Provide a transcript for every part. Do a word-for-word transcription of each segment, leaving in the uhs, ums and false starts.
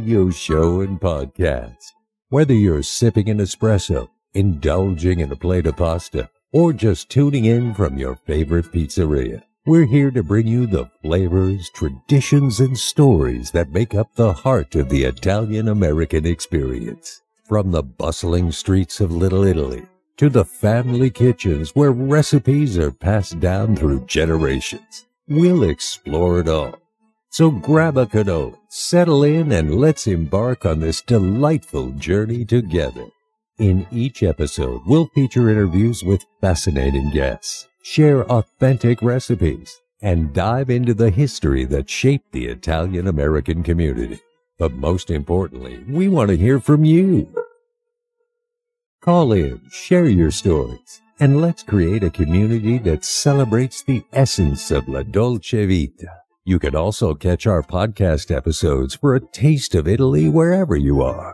radio show and podcast. Whether you're sipping an espresso, indulging in a plate of pasta, or just tuning in from your favorite pizzeria, we're here to bring you the flavors, traditions, and stories that make up the heart of the Italian-American experience. From the bustling streets of Little Italy to the family kitchens where recipes are passed down through generations, we'll explore it all. So grab a cannoli, settle in, and let's embark on this delightful journey together. In each episode, we'll feature interviews with fascinating guests, share authentic recipes, and dive into the history that shaped the Italian-American community. But most importantly, we want to hear from you. Call in, share your stories, and let's create a community that celebrates the essence of La Dolce Vita. You can also catch our podcast episodes for a taste of Italy wherever you are.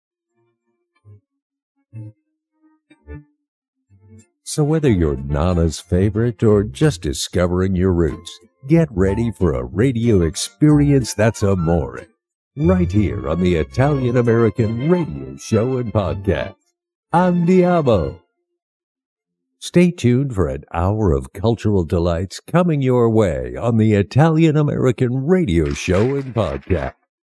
So whether you're Nana's favorite or just discovering your roots, get ready for a radio experience that's amore, right here on the Italian-American radio show and podcast. Andiamo! Stay tuned for an hour of cultural delights coming your way on the Italian-American radio show and podcast.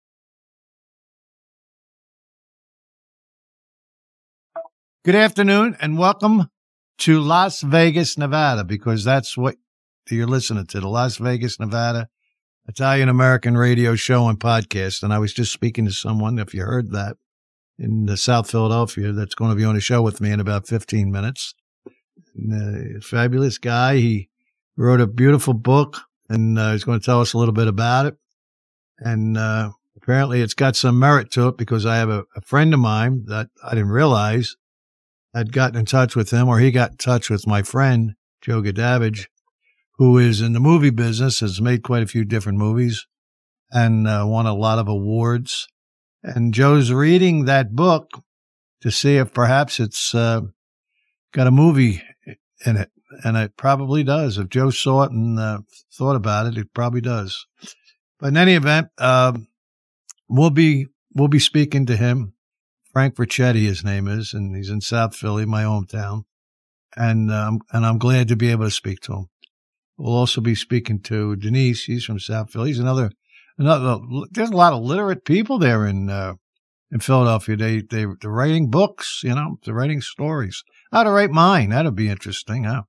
Good afternoon and welcome to Las Vegas, Nevada, because that's what you're listening to, the Las Vegas, Nevada Italian-American radio show and podcast. And I was just speaking to someone, if you heard that, in uh, South Philadelphia, that's going to be on a show with me in about fifteen minutes. And, uh, fabulous guy. He wrote a beautiful book, and uh, he's going to tell us a little bit about it. And uh, apparently it's got some merit to it, because I have a, a friend of mine that I didn't realize had gotten in touch with him, or he got in touch with my friend, Joe Gadavage, who is in the movie business, has made quite a few different movies, and uh, won a lot of awards. And Joe's reading that book to see if perhaps it's uh, got a movie in it, and it probably does. If Joe saw it and uh, thought about it, it probably does. But in any event, uh, we'll be we'll be speaking to him. Frank Vercetti, his name is, and he's in South Philly, my hometown, and um, and I'm glad to be able to speak to him. We'll also be speaking to Denise. She's from South Philly. He's another another. There's a lot of literate people there in uh, in Philadelphia. They they they're writing books, you know, they're writing stories. How to write mine? That'd be interesting, huh?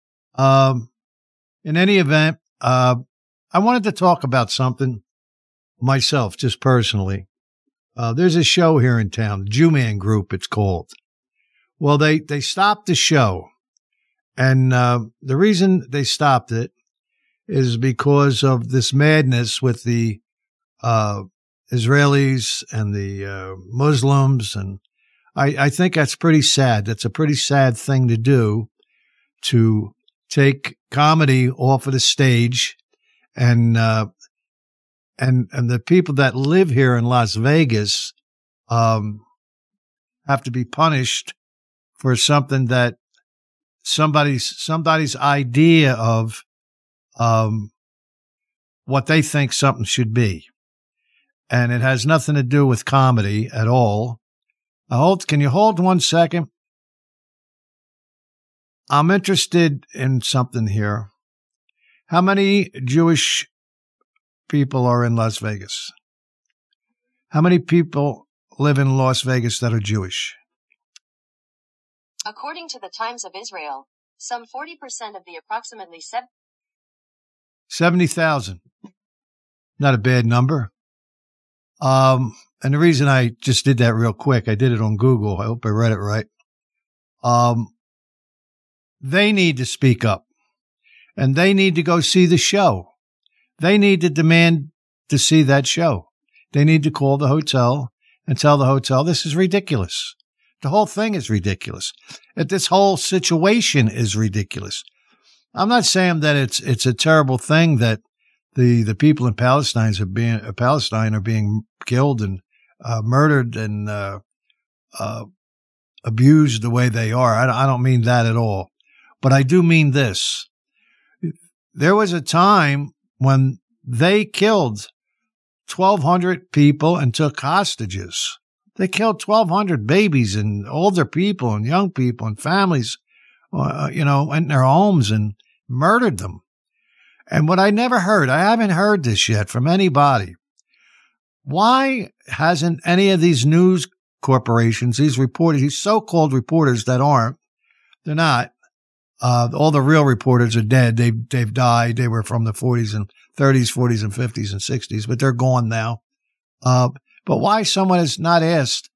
Um, in any event, uh, I wanted to talk about something myself, just personally. Uh, there's a show here in town, the Jew-Man Group, it's called. Well, they, they stopped the show. And uh, the reason they stopped it is because of this madness with the uh, Israelis and the uh, Muslims. And I, I think that's pretty sad. That's a pretty sad thing to do, to take comedy off of the stage and uh And and the people that live here in Las Vegas um, have to be punished for something that somebody's somebody's idea of um, what they think something should be, and it has nothing to do with comedy at all. I hold. Can you hold one second? I'm interested in something here. How many Jewish people are in Las Vegas? How many people live in Las Vegas that are Jewish? According to the Times of Israel, some forty percent of the approximately seven seventy thousand. Not a bad number. Um, and the reason I just did that real quick, I did it on Google. I hope I read it right. Um, they need to speak up, and they need to go see the show. They need to demand to see that show. They need to call the hotel and tell the hotel, this is ridiculous. The whole thing is ridiculous. That this whole situation is ridiculous. I'm not saying that it's it's a terrible thing that the the people in Palestine are being uh, Palestine are being killed and uh, murdered and uh, uh, abused the way they are. I, I don't mean that at all, but I do mean this. There was a time when they killed twelve hundred people and took hostages. They killed twelve hundred babies and older people and young people and families, uh, you know, went in their homes and murdered them. And what I never heard, I haven't heard this yet from anybody. Why hasn't any of these news corporations, these reporters, these so-called reporters that aren't, they're not, uh, all the real reporters are dead. They, they've died. They were from the forties and thirties, forties and fifties and sixties, but they're gone now. Uh, but why someone has not asked,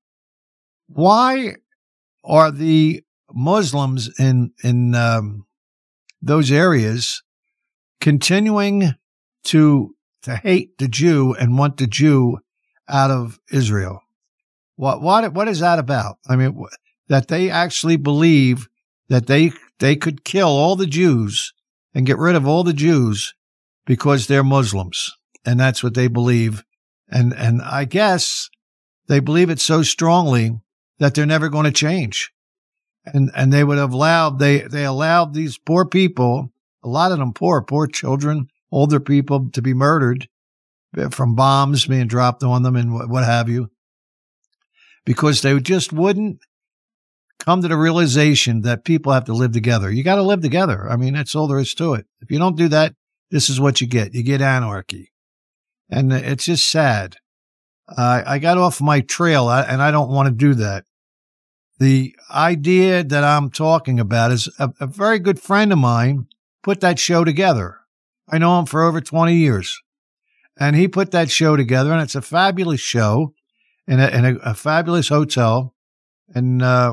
why are the Muslims in, in, um, those areas continuing to, to hate the Jew and want the Jew out of Israel? What, what, what is that about? I mean, that they actually believe that they, they could kill all the Jews and get rid of all the Jews because they're Muslims. And that's what they believe. And, and I guess they believe it so strongly that they're never going to change. And, and they would have allowed, they, they allowed these poor people, a lot of them poor, poor children, older people to be murdered from bombs being dropped on them and what, what have you, because they just wouldn't come to the realization that people have to live together. You got to live together. I mean, that's all there is to it. If you don't do that, this is what you get. You get anarchy. And it's just sad. Uh, I got off my trail, and I don't want to do that. The idea that I'm talking about is a, a very good friend of mine put that show together. I know him for over twenty years. And he put that show together, and it's a fabulous show in a, in a, a fabulous hotel. And uh,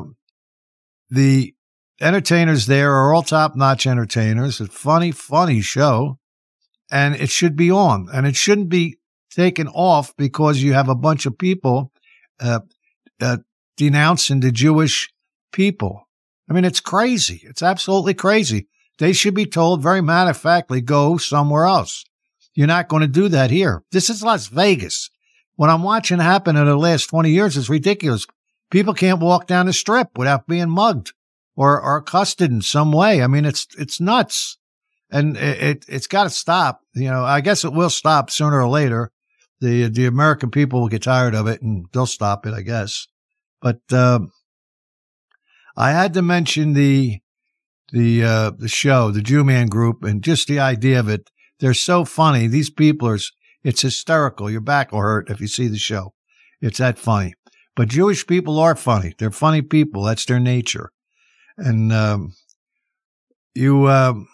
the entertainers there are all top-notch entertainers. It's a funny, funny show, and it should be on. And it shouldn't be taken off because you have a bunch of people uh, uh, denouncing the Jewish people. I mean, it's crazy. It's absolutely crazy. They should be told very matter-of-factly, go somewhere else. You're not going to do that here. This is Las Vegas. What I'm watching happen in the last twenty years is ridiculous. People can't walk down the strip without being mugged or, or accosted in some way. I mean, it's it's nuts. And it, it, it's got to stop. You know, I guess it will stop sooner or later. The the American people will get tired of it, and they'll stop it, I guess. But um, I had to mention the the uh, the show, the Jew Man Group, and just the idea of it. They're so funny. These people are, it's hysterical. Your back will hurt if you see the show. It's that funny. But Jewish people are funny. They're funny people. That's their nature. And um, you, um,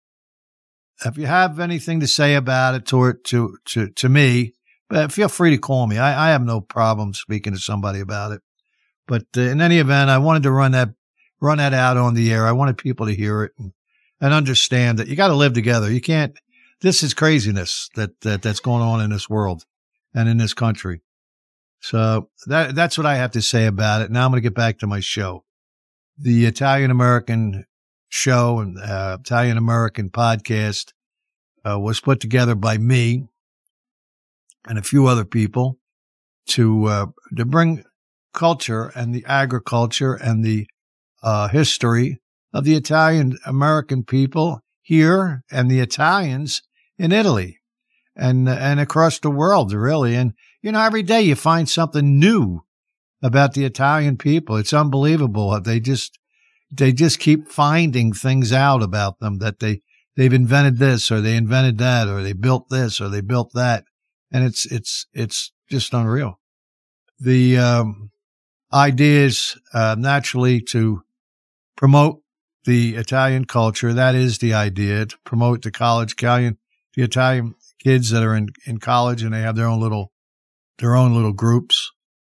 if you have anything to say about it to to to, to me, but feel free to call me. I, I have no problem speaking to somebody about it. But uh, in any event, I wanted to run that run that out on the air. I wanted people to hear it and, and understand that you got to live together. You can't. This is craziness that, that that's going on in this world and in this country. So that that's what I have to say about it. Now I'm going to get back to my show. The Italian American show and uh, Italian American podcast uh, was put together by me and a few other people to uh, to bring culture and the agriculture and the uh, history of the Italian American people here and the Italians in Italy and and across the world, really. And, you know, every day you find something new about the Italian people. It's unbelievable. They just they just keep finding things out about them, that they, they've invented this or they invented that or they built this or they built that. And it's it's it's just unreal. The um, idea is uh, naturally to promote the Italian culture. That is the idea, to promote the college Italian, the Italian kids that are in, in college and they have their own little, their own little groups.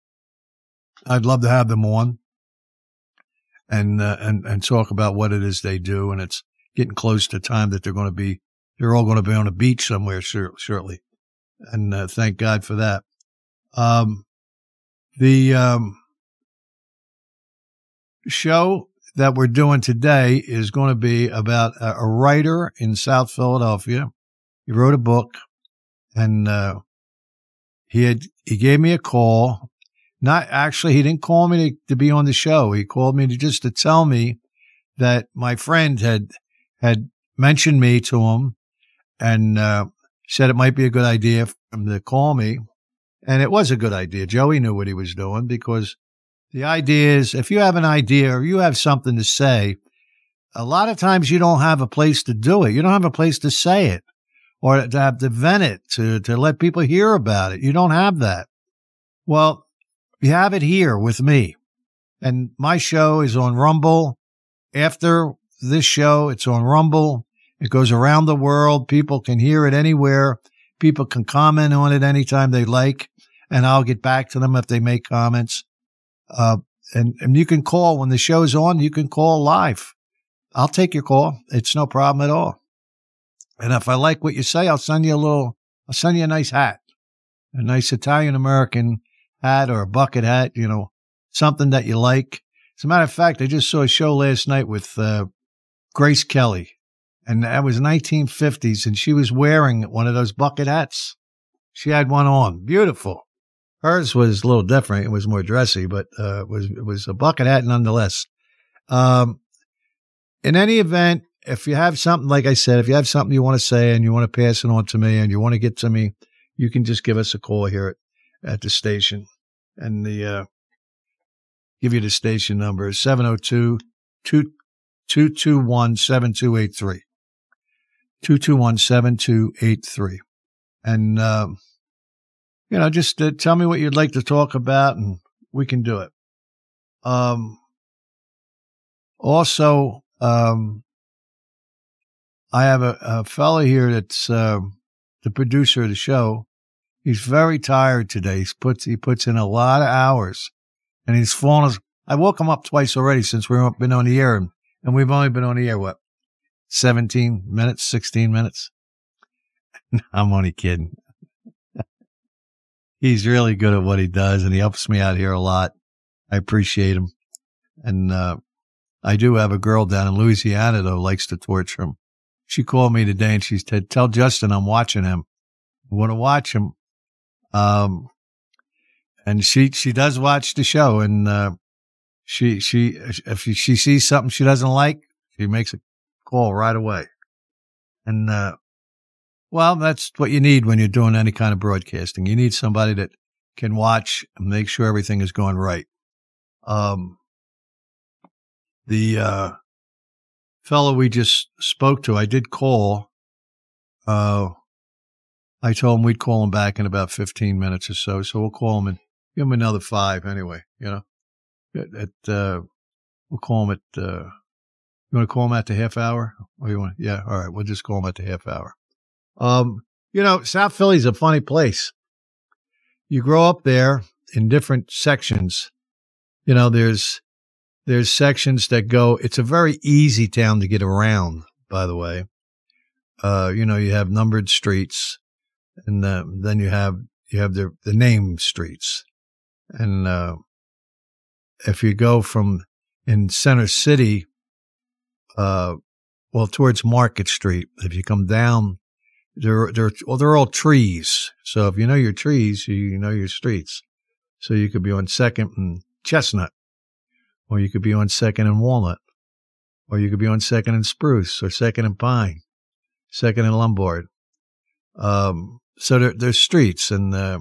I'd love to have them on and, uh, and, and talk about what it is they do. And it's getting close to time that they're going to be, they're all going to be on a beach somewhere sure, shortly. And, uh, thank God for that. Um, the, um, show that we're doing today is going to be about a, a writer in South Philadelphia. He wrote a book, and uh, he had he gave me a call. Not actually, he didn't call me to, to be on the show. He called me to just to tell me that my friend had had mentioned me to him, and uh, said it might be a good idea him to call me. And it was a good idea. Joey knew what he was doing, because the idea is, if you have an idea or you have something to say, a lot of times you don't have a place to do it. You don't have a place to say it or to have to vent it, to, to let people hear about it. You don't have that. Well, you have it here with me. And my show is on Rumble. After this show, it's on Rumble. It goes around the world. People can hear it anywhere. People can comment on it anytime they like, and I'll get back to them if they make comments. Uh, and, and you can call when the show's on. You can call live. I'll take your call. It's no problem at all. And if I like what you say, I'll send you a little, I'll send you a nice hat, a nice Italian-American hat or a bucket hat, you know, something that you like. As a matter of fact, I just saw a show last night with uh, Grace Kelly, and that was nineteen fifties, and she was wearing one of those bucket hats. She had one on. Beautiful. Hers was a little different. It was more dressy, but uh, it was it was a bucket hat nonetheless. Um, in any event, if you have something, like I said, if you have something you want to say and you want to pass it on to me and you want to get to me, you can just give us a call here at, at the station. And the uh, give you the station number is seven oh two, two two one, seven two eight three. two two one, seven two eight three. And, uh, you know, just uh, tell me what you'd like to talk about, and we can do it. Um, also, um, I have a, a fellow here that's uh, the producer of the show. He's very tired today. He's puts, he puts in a lot of hours, and he's fallen. I woke him up twice already since we've been on the air, and, and we've only been on the air, what, seventeen minutes, sixteen minutes? I'm only kidding. He's really good at what he does, and he helps me out here a lot. I appreciate him. And uh, I do have a girl down in Louisiana, though, likes to torture him. She called me today, and she said, tell Justin I'm watching him. I want to watch him. Um, and she she does watch the show, and uh, she she if she sees something she doesn't like, she makes a call right away. And uh, well, that's what you need when you're doing any kind of broadcasting. You need somebody that can watch and make sure everything is going right. Um, the uh, fellow we just spoke to, I did call. Uh, I told him we'd call him back in about fifteen minutes or so. So we'll call him and give him another five anyway, you know. At, at uh, we'll call him at, uh, you want to call him at the half hour? Or you want? Yeah, all right. We'll just call him at the half hour. Um, you know, South Philly's a funny place. You grow up there in different sections. You know, there's there's sections that go. It's a very easy town to get around. By the way, uh, you know, you have numbered streets, and uh, then you have you have the the named streets, and uh, if you go from in Center City, uh, well, towards Market Street, if you come down. They're, they're, well, they're all trees. So if you know your trees, you know your streets. So you could be on Second and Chestnut, or you could be on Second and Walnut, or you could be on Second and Spruce, or Second and Pine, Second and Lombard. Um, so they're, they're streets, and uh,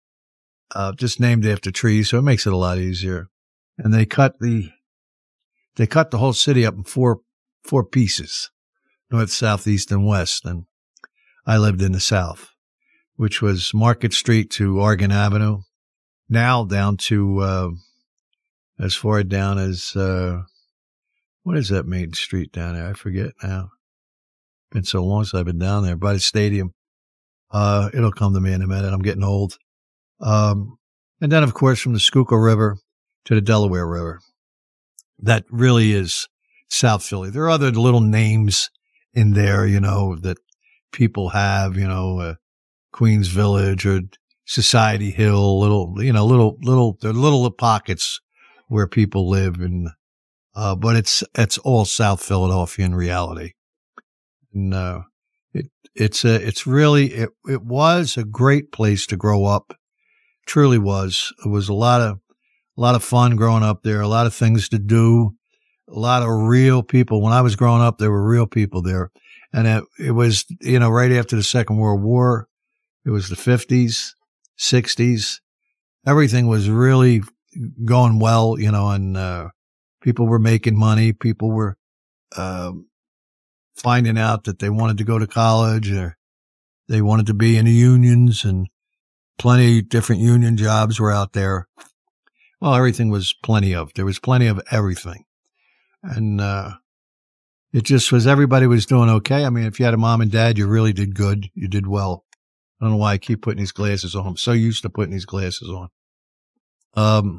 uh, just named after trees, so it makes it a lot easier. And they cut the they cut the whole city up in four four pieces: north, south, east, and west. And I lived in the South, which was Market Street to Oregon Avenue, now down to uh, as far down as, uh, what is that main street down there? I forget now. Been so long since I've been down there. By the stadium. Uh, it'll come to me in a minute. I'm getting old. Um, and then, of course, from the Schuylkill River to the Delaware River. That really is South Philly. There are other little names in there, you know, that people have, you know, uh, Queens Village or Society Hill, little, you know, little, little, they're little pockets where people live, and, uh, but it's, it's all South Philadelphia in reality. And, uh, it, it's a, it's really, it, it was a great place to grow up. Truly was. It was a lot of, a lot of fun growing up there, a lot of things to do, a lot of real people. When I was growing up, there were real people there. And it, it was, you know, right after the Second World War. It was the fifties, sixties. Everything was really going well, you know, and uh, people were making money. People were uh, finding out that they wanted to go to college or they wanted to be in the unions, and plenty of different union jobs were out there. Well, everything was plenty of. There was plenty of everything. And uh, it just was, everybody was doing okay. I mean, if you had a mom and dad, you really did good. You did well. I don't know why I keep putting these glasses on. I'm so used to putting these glasses on. Um,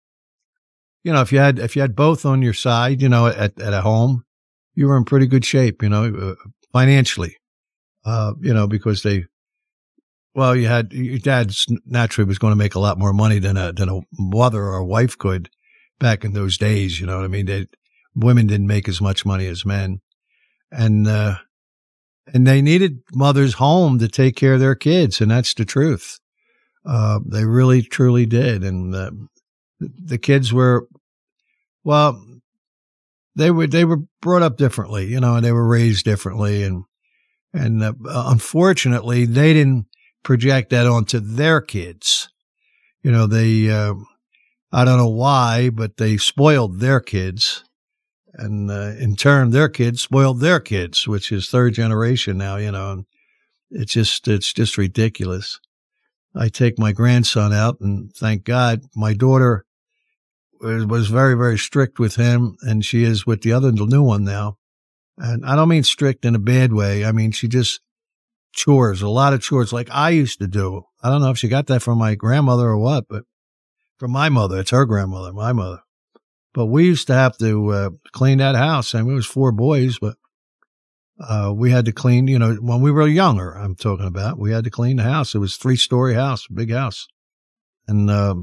you know, if you had, if you had both on your side, you know, at, at a home, you were in pretty good shape, you know, uh, financially, uh, you know, because they, well, you had, your dad naturally was going to make a lot more money than a, than a mother or a wife could back in those days. You know what I mean? They, women didn't make as much money as men. And, uh, and they needed mothers home to take care of their kids. And that's the truth. Uh, they really, truly did. And, uh, the kids were, well, they were, they were brought up differently, you know, and they were raised differently. And, and, uh, unfortunately, they didn't project that onto their kids. You know, they, uh, I don't know why, but they spoiled their kids. And, uh, in turn, their kids spoiled their kids, which is third generation now, you know, and it's just, it's just ridiculous. I take my grandson out, and thank God my daughter was, was very, very strict with him, and she is with the other new one now. And I don't mean strict in a bad way. I mean, she just chores, a lot of chores like I used to do. I don't know if she got that from my grandmother or what, but from my mother. It's her grandmother, my mother. But we used to have to uh, clean that house. I mean, it was four boys, but uh, we had to clean, you know, when we were younger, I'm talking about, we had to clean the house. It was a three-story house, big house. And um,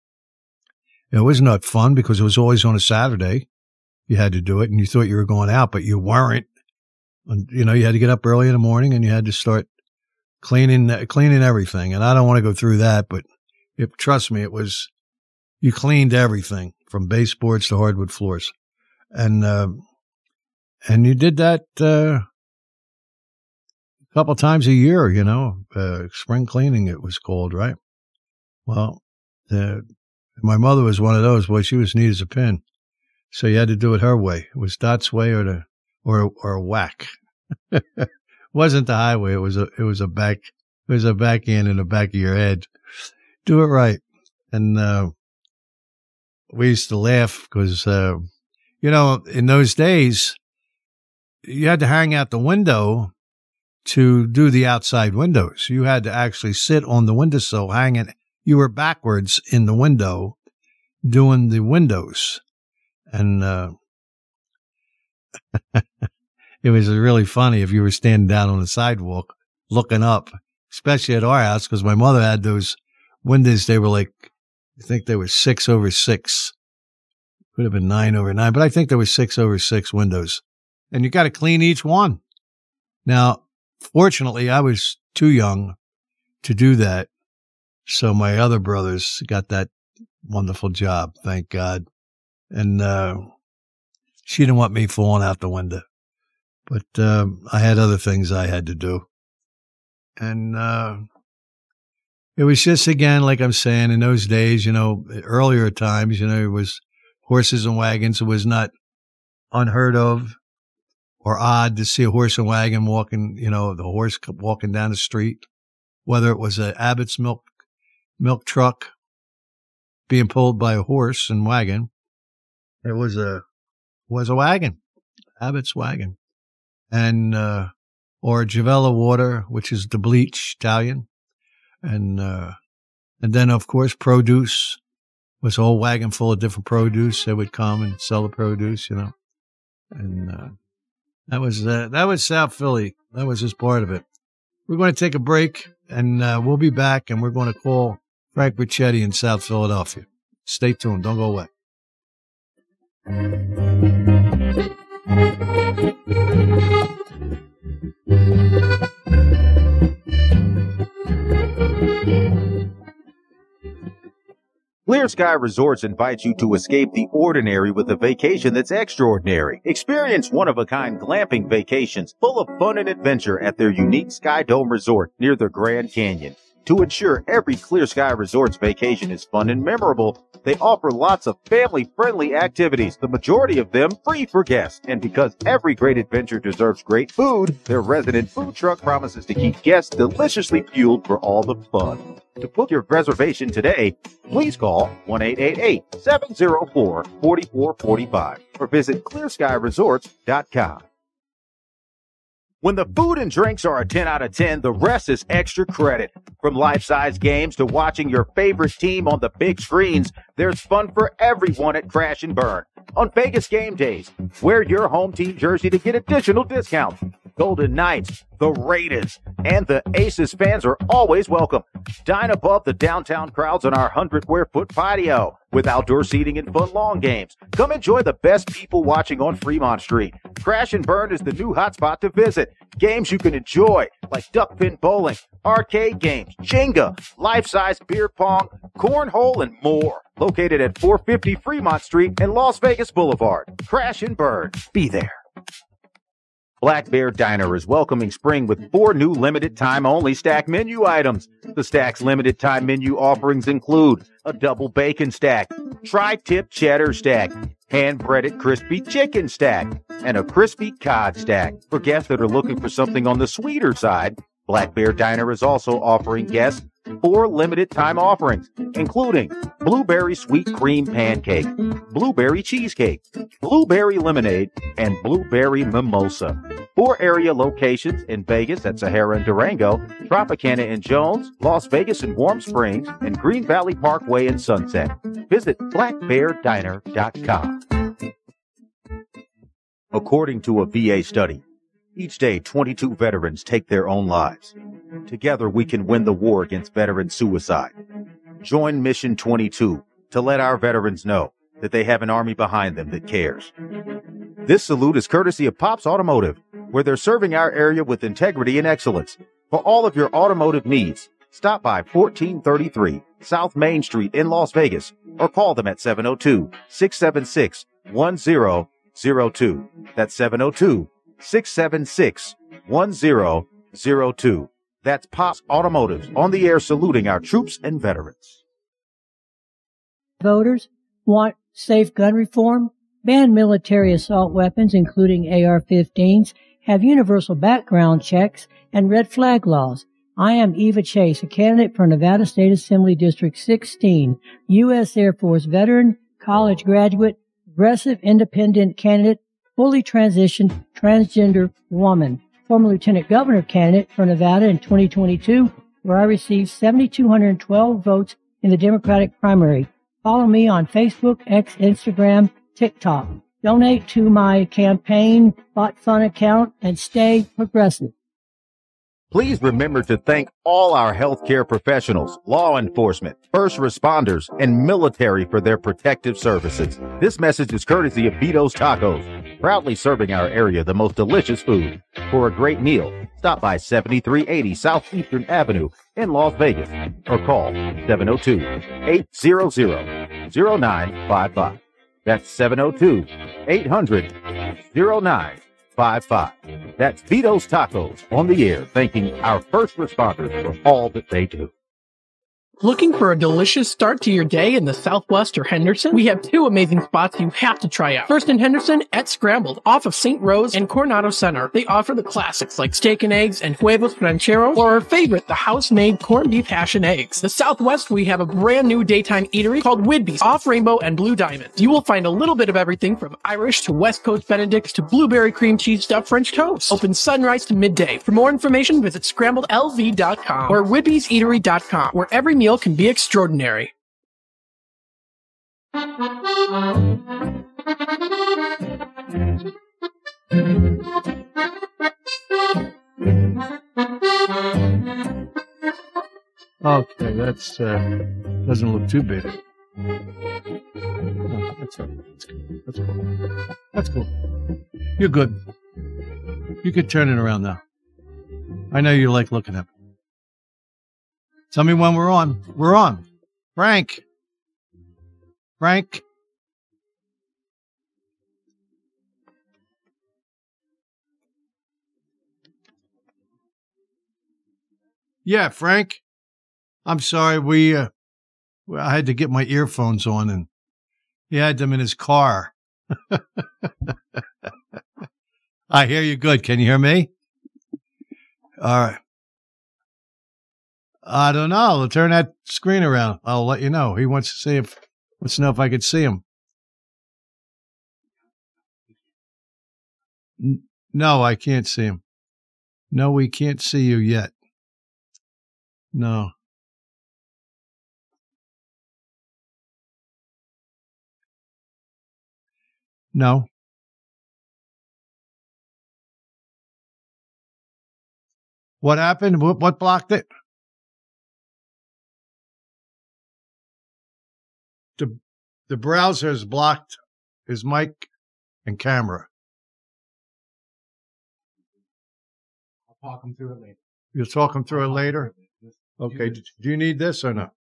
it was not fun because it was always on a Saturday. You had to do it, and you thought you were going out, but you weren't. And, you know, you had to get up early in the morning, and you had to start cleaning, cleaning everything. And I don't want to go through that, but it, trust me, it was, you cleaned everything from baseboards to hardwood floors. And, uh, and you did that, uh, a couple times a year, you know, uh, spring cleaning, it was called, right? Well, uh, my mother was one of those, boy, she was neat as a pin. So you had to do it her way. It was Dot's way or the, or, or a whack. It wasn't the highway. It was a, it was a back, it was a backhand in the back of your head. Do it right. And, uh, we used to laugh because, uh, you know, in those days, you had to hang out the window to do the outside windows. You had to actually sit on the windowsill hanging. You were backwards in the window doing the windows. And, uh, it was really funny if you were standing down on the sidewalk looking up, especially at our house, because my mother had those windows. They were like, I think they were six over six. Could have been nine over nine, but I think there were six over six windows. And you got to clean each one. Now, fortunately, I was too young to do that. So my other brothers got that wonderful job, thank God. And uh, she didn't want me falling out the window. But um, I had other things I had to do. And uh, it was just, again, like I'm saying, in those days, you know, earlier times, you know, it was horses and wagons. It was not unheard of or odd to see a horse and wagon walking, you know, the horse walking down the street, whether it was a Abbott's milk milk truck being pulled by a horse and wagon. It was a was a wagon, Abbott's wagon, and uh, or Javella water, which is the bleach Italian, and uh, and then of course produce was a whole wagon full of different produce. They would come and sell the produce, you know, and uh, that was uh, that was South Philly. That was just part of it. We're going to take a break, and uh, we'll be back, and we're going to call Frank Ricchetti in South Philadelphia. Stay tuned. Don't go away. Clear Sky Resorts invites you to escape the ordinary with a vacation that's extraordinary. Experience one-of-a-kind glamping vacations full of fun and adventure at their unique Sky Dome Resort near the Grand Canyon. To ensure every Clear Sky Resorts vacation is fun and memorable, they offer lots of family-friendly activities, the majority of them free for guests. And because every great adventure deserves great food, their resident food truck promises to keep guests deliciously fueled for all the fun. To book your reservation today, please call one eight eight eight, seven zero four, four four four five or visit clear sky resorts dot com. When the food and drinks are a ten out of ten, the rest is extra credit. From life-size games to watching your favorite team on the big screens, there's fun for everyone at Crash and Burn. On Vegas game days, wear your home team jersey to get additional discounts. Golden Knights, the Raiders, and the Aces fans are always welcome. Dine above the downtown crowds on our one hundred square foot patio with outdoor seating and fun long games. Come enjoy the best people watching on Fremont Street. Crash and Burn is the new hotspot to visit. Games you can enjoy like duck pin bowling, arcade games, Jenga, life-size beer pong, cornhole, and more. Located at four fifty Fremont Street and Las Vegas Boulevard. Crash and Burn. Be there. Black Bear Diner is welcoming spring with four new limited-time-only stack menu items. The Stack's limited-time menu offerings include a double bacon stack, tri-tip cheddar stack, hand-breaded crispy chicken stack, and a crispy cod stack. For guests that are looking for something on the sweeter side, Black Bear Diner is also offering guests four limited-time offerings, including blueberry sweet cream pancake, blueberry cheesecake, blueberry lemonade, and blueberry mimosa. Four area locations in Vegas at Sahara and Durango, Tropicana and Jones, Las Vegas and Warm Springs, and Green Valley Parkway and Sunset. Visit black bear diner dot com. According to a V A study, each day twenty-two veterans take their own lives. Together we can win the war against veteran suicide. Join Mission twenty-two to let our veterans know that they have an army behind them that cares. This salute is courtesy of Pops Automotive, where they're serving our area with integrity and excellence. For all of your automotive needs, stop by fourteen thirty-three South Main Street in Las Vegas or call them at seven oh two, six seven six, one oh oh two. That's seven oh two, six seven six, one oh oh two. That's Pops Automotive on the air saluting our troops and veterans. Voters want safe gun reform, ban military assault weapons, including A R fifteens, have universal background checks, and red flag laws. I am Eva Chase, a candidate for Nevada State Assembly District sixteen, U S Air Force veteran, college graduate, progressive independent candidate, fully transitioned transgender woman, former lieutenant governor candidate for Nevada in twenty twenty-two, where I received seven thousand two hundred twelve votes in the Democratic primary. Follow me on Facebook, X, Instagram, TikTok. Donate to my campaign Bot Fun account and stay progressive. Please remember to thank all our healthcare professionals, law enforcement, first responders, and military for their protective services. This message is courtesy of Vito's Tacos, proudly serving our area the most delicious food. For a great meal, stop by seventy-three eighty Southeastern Avenue in Las Vegas or call seven oh two, eight hundred, oh nine five five. That's seven oh two, eight hundred, oh nine five five. That's Vito's Tacos on the air, thanking our first responders for all that they do. Looking for a delicious start to your day in the Southwest or Henderson? We have two amazing spots you have to try out. First in Henderson, at Scrambled, off of Saint Rose and Coronado Center. They offer the classics like steak and eggs and huevos rancheros, or our favorite, the house-made corned beef hash and eggs. The Southwest, we have a brand new daytime eatery called Whidbey's, off Rainbow and Blue Diamond. You will find a little bit of everything from Irish to West Coast Benedicts to blueberry cream cheese stuffed French toast. Open sunrise to midday. For more information, visit scrambled L V dot com or whidbeys eatery dot com, where every meal can be extraordinary. Okay, that's uh, doesn't look too big. No, that's, that's good. That's cool. That's cool. You're good. You can turn it around now. I know you like looking at me. Tell me when we're on. We're on. Frank. Frank? Yeah, Frank. I'm sorry. We, uh, well, I had to get my earphones on, and he had them in his car. I hear you good. Can you hear me? All right. I don't know. I'll turn that screen around. I'll let you know. He wants to see if, wants to know if I could see him. N- no, I can't see him. No, we can't see you yet. No. No. What happened? What, what blocked it? The, the browser has blocked his mic and camera. I'll talk him through it later. You'll talk him through it later? Okay. Do you need this or no?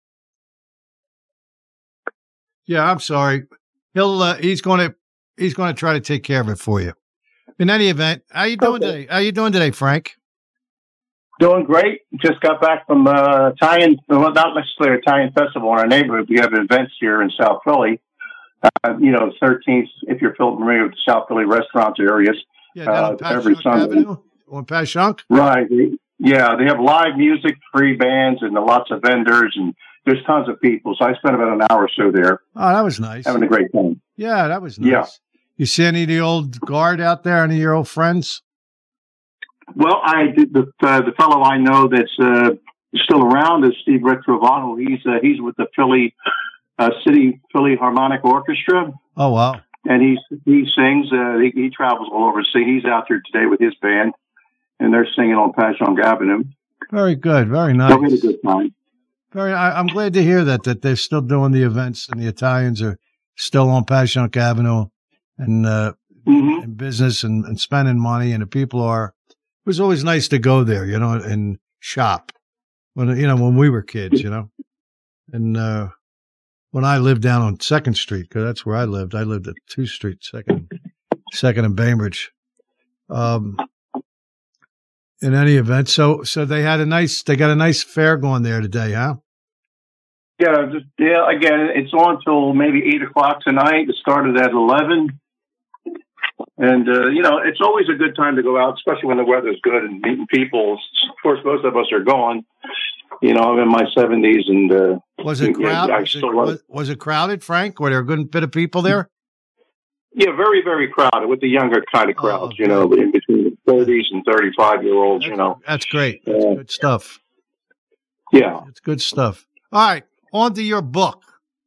Yeah, I'm sorry. He'll, uh, he's going to, he's going to try to take care of it for you. In any event, how you doing Okay. today? How you doing today, Frank? Doing great. Just got back from uh, Italian, well, not necessarily Italian festival in our neighborhood. We have events here in South Philly. Uh, you know, thirteenth, if you're familiar with the South Philly restaurants areas. Yeah, down on Uh, every Passyunk Sunday. Avenue? On Passyunk? Right. Yeah, they have live music, free bands, and lots of vendors, and there's tons of people. So I spent about an hour or so there Oh, that was nice. having a great time. Yeah, that was nice. Yeah. You see any of the old guard out there, any of your old friends? Well, I did the uh, the fellow I know that's uh, still around is Steve Retrovano. He's uh, he's with the Philly uh, City Philly Harmonic Orchestra, Oh, wow. and he he sings. Uh, he, he travels all over. So he's out there today with his band, and they're singing on Passyunk Avenue. Very good. Very So we had a nice. good time. Very. I, I'm glad to hear that, that they're still doing the events and the Italians are still on Passyunk Avenue and uh, hmm in business and, and spending money, and the people are. It was always nice to go there, you know, and shop when you know when we were kids, you know, and uh, when I lived down on Second Street, because that's where I lived. I lived at Two Street, Second, Second and Bainbridge. Um, in any event, so so they had a nice, they got a nice fair going there today, huh? Yeah, just, yeah. Again, it's on till maybe eight o'clock tonight. It started at eleven. And, uh, you know, it's always a good time to go out, especially when the weather's good and meeting people. Of course, most of us are gone. You know, I'm in my seventies and, uh, Was it yeah, crowded? I Was, it, still love was, was it crowded, Frank? Were there a good bit of people there? yeah, very, very crowded with the younger kind of crowds, Oh, you know, in between the thirties and thirty-five year olds, you know. That's great. That's Yeah. good stuff. Yeah. It's good stuff. All right, on to your book.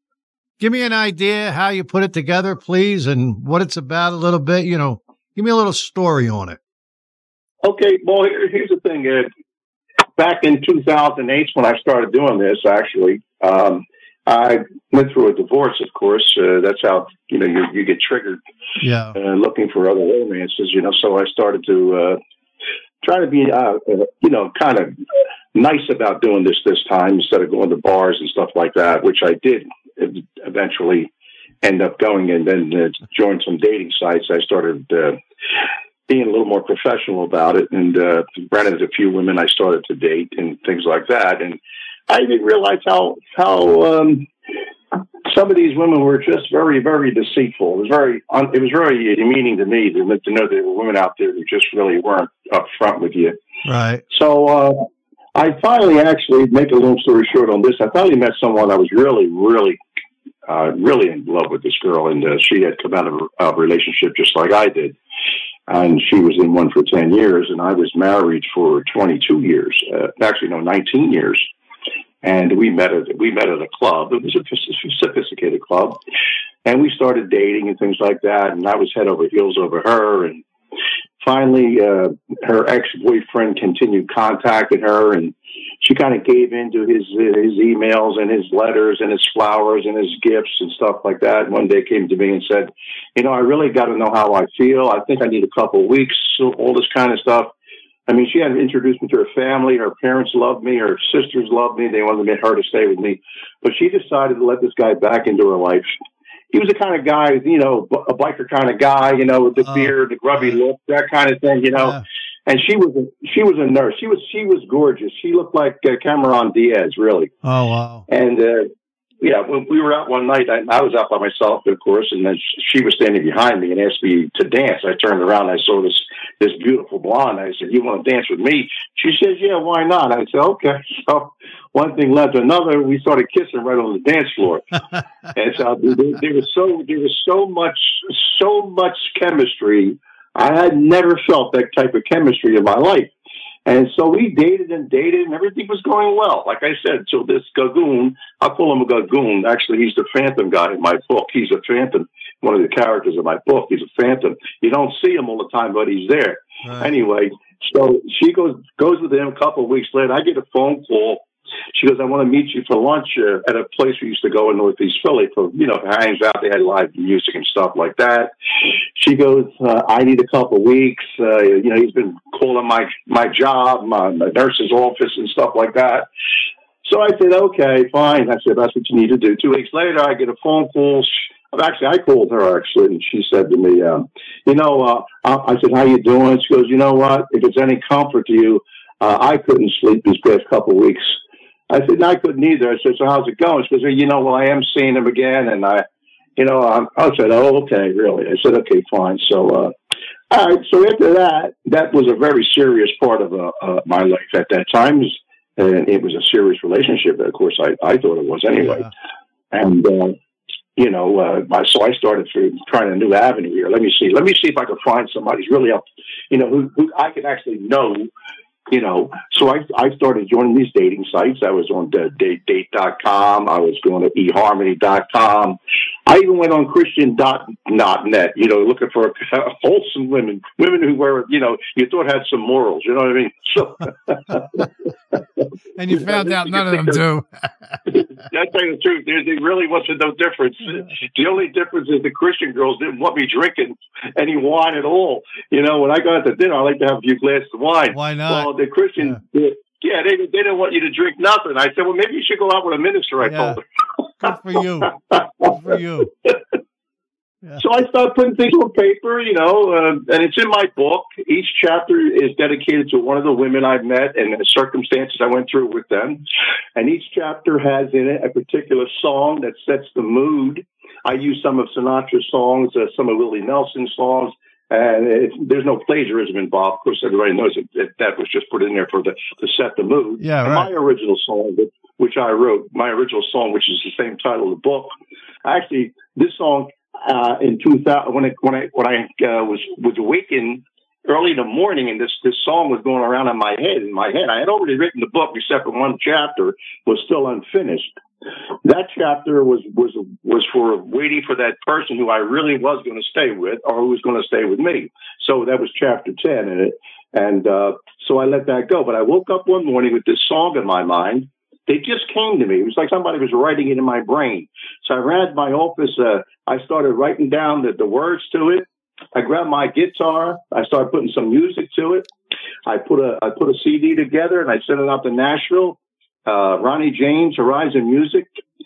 Give me an idea how you put it together, please, and what it's about a little bit. You know, give me a little story on it. Okay. Well, here- here's the thing, Ed. Back in two thousand eight, when I started doing this, actually, um, I went through a divorce, of course. Uh, that's how, you know, you, you get triggered Yeah. uh, looking for other romances, you know. So I started to uh, try to be, uh, uh, you know, kind of nice about doing this this time instead of going to bars and stuff like that, which I did eventually end up going and then uh, joined some dating sites. I started uh, being a little more professional about it and uh, ran into a few women I started to date and things like that. And I didn't realize how, how, um, some of these women were just very, very deceitful. It was very, un- it was very demeaning to me to, to know there were women out there who just really weren't upfront with you. Right. So, uh, I finally actually, make a long story short on this, I finally met someone I was really, really, uh, really in love with this girl. And uh, she had come out of a, a relationship just like I did. And she was in one for ten years. And I was married for twenty-two years. Uh, actually, no, nineteen years. And we met at, we met at a club. It was a sophisticated club. And we started dating and things like that. And I was head over heels over her. And finally, uh, her ex-boyfriend continued contacting her, and she kind of gave in to his his emails and his letters and his flowers and his gifts and stuff like that. And one day came to me and said, you know, I really got to know how I feel. I think I need a couple of weeks, so all this kind of stuff. I mean, she had introduced me to her family. Her parents loved me. Her sisters loved me. They wanted her to stay with me. But she decided to let this guy back into her life. he was the kind of guy, you know, a biker kind of guy, you know, with the oh, beard, the grubby look, that kind of thing, you know. Yeah. And she was a, she was a nurse. She was she was gorgeous. She looked like uh, Cameron Diaz, really. Oh wow! And uh, yeah, when we were out one night, I, I was out by myself, of course, and then she was standing behind me and asked me to dance. I turned around, and I saw this this beautiful blonde. I said, "You want to dance with me?" She says, "Yeah, why not?" I said, "Okay." So one thing led to another. We started kissing right on the dance floor, and so there, there was so there was so much so much chemistry. I had never felt that type of chemistry in my life. And so we dated and dated, and everything was going well. Like I said, so this Gagoon, I call him a Gagoon. Actually, he's the Phantom guy in my book. He's a Phantom, one of the characters in my book. He's a Phantom. You don't see him all the time, but he's there. Right. Anyway, so she goes goes with him a couple of weeks later. I get a phone call. She goes, "I want to meet you for lunch uh, at a place we used to go in Northeast Philly for, you know, hangs out. They had live music and stuff like that." She goes, uh, "I need a couple of weeks. Uh, you know, he's been calling my, my job, my, my nurse's office and stuff like that." So I said, "Okay, fine." I said, "That's what you need to do." Two weeks later, I get a phone call. Actually, I called her, actually, and she said to me, um, you know, uh, I said, "How you doing?" She goes, "You know what? If it's any comfort to you, uh, I couldn't sleep these past couple of weeks." I said, "No, I couldn't either." I said, "So how's it going?" She goes, "You know, well, I am seeing him again." And I, you know, I, I said, "Oh, okay, really?" I said, "Okay, fine." So, uh, all right. So after that, that was a very serious part of uh, uh, my life at that time. And it was a serious relationship. Of course, I, I thought it was anyway. Yeah. And, uh, you know, uh, my, so I started through trying a new avenue here. Let me see. Let me see if I can find somebody who's really up, you know, who, who I can actually know. You know, so I I started joining these dating sites. I was on the date date dot com. I was going to e harmony dot com. I even went on Christian dot net, you know, looking for wholesome women, women who were, you know, you thought had some morals. You know what I mean? So, and you found out none of them do. I tell you the truth, there, there really wasn't no difference. The only difference is the Christian girls didn't want me drinking any wine at all. You know, when I go out to dinner, I like to have a few glasses of wine. Why not? Well, the Christians, yeah, yeah they, they didn't want you to drink nothing. I said, well, maybe you should go out with a minister, I yeah. told her. Good for you. Good for you. Yeah. So I started putting things on paper, you know, uh, and it's in my book. Each chapter is dedicated to one of the women I've met and the circumstances I went through with them. And each chapter has in it a particular song that sets the mood. I use some of Sinatra's songs, uh, some of Willie Nelson's songs, and it, there's no plagiarism involved. Of course, everybody knows it, it, that was just put in there for the to set the mood. Yeah, and right. My original song, which I wrote, my original song, which is the same title of the book, actually, this song, Uh, in two thousand, when I when I when I uh, was was awakened early in the morning, and this this song was going around in my head. In my head, I had already written the book, except for one chapter was still unfinished. That chapter was was was for waiting for that person who I really was going to stay with, or who was going to stay with me. So that was chapter ten in it, and uh, so I let that go. But I woke up one morning with this song in my mind. They just came to me. It was like somebody was writing it in my brain. So I ran to my office. Uh, I started writing down the, the words to it. I grabbed my guitar. I started putting some music to it. I put a I put a C D together and I sent it out to Nashville. Uh, Ronnie James, Horizon Music.